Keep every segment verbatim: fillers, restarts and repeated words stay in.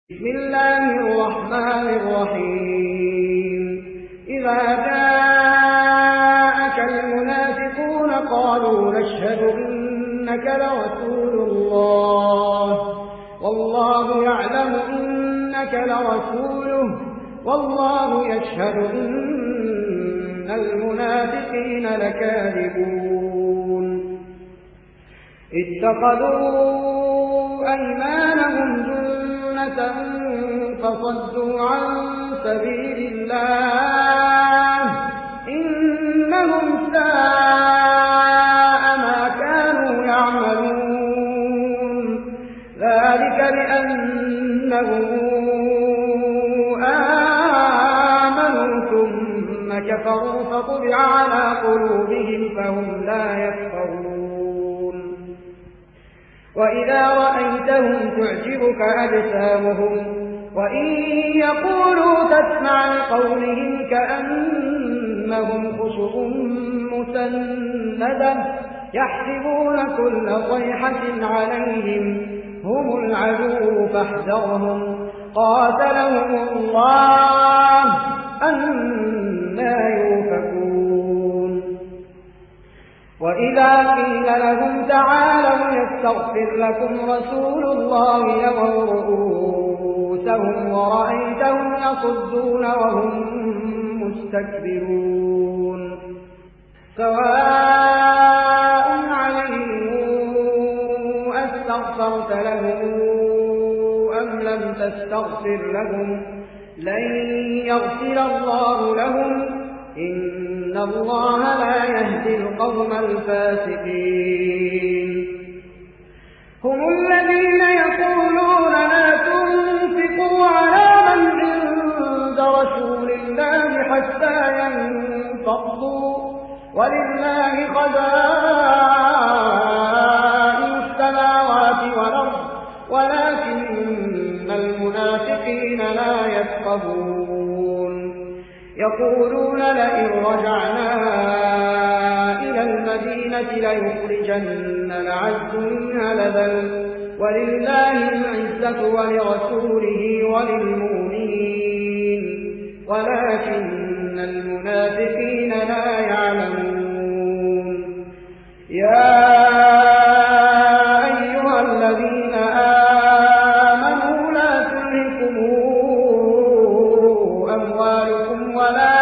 بسم الله الرحمن الرحيم إذا جاءك المنافقون قالوا نشهد إنك لرسول الله والله يعلم إنك لرسوله والله يشهد إن المنافقين لكاذبون اتخذوا أيمانهم جنة فصدوا عن سبيل الله إنهم ساء ما كانوا يعملون ذلك بأنهم آمنوا ثم كفروا فطبع على قلوبهم فهم لا يفقهون وإذا رأيتهم تعجبك أجسامهم وإن يقولوا تسمع لقولهم كأنهم خشب مسندة يحسبون كل صيحة عليهم هم العدو فاحذرهم قاتلهم الله أنى يؤفكون وإذا قيل لهم تعالوا يستغفر لكم رسول الله لووا رؤوسهم ورأيتهم يصدون وهم مستكبرون سواء عليهم أستغفرت لهم أم لم تستغفر لهم لن يغفر الله لهم إن الله لا يهدي القوم الفاسقين هم الذين يقولون لا تنفقوا على من عند رسول الله حتى ينفضوا ولله خزائن السماوات والأرض ولكن المنافقين لا يفقهون يقولون لئن رجعنا إلى المدينة ليخرجن الأعز منها الأذل ولله العزة ولرسوله وللمؤمنين ولكن المنافقين لا يعلمون يا أيها الذين آمنوا لا تلهكم أموالكم ولا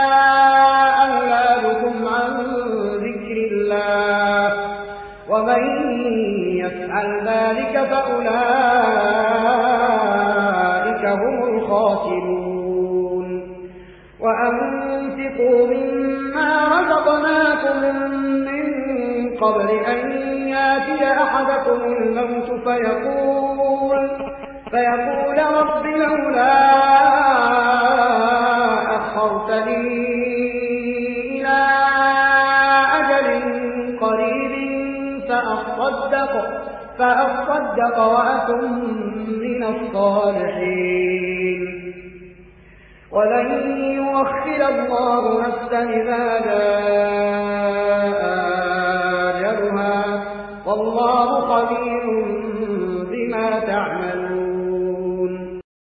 أولادكم عن ذكر الله ومن يفعل ذلك فأولئك هم الخاسرون وأنفقوا مما رزقناكم من قبل أن ياتي أحدكم الموت فيقول فيقول رب لولا أخرتني إلى أجل قريب فأصدق فأصدق وأكن من الصالحين ولن يؤخر الله نفسا إذا جاء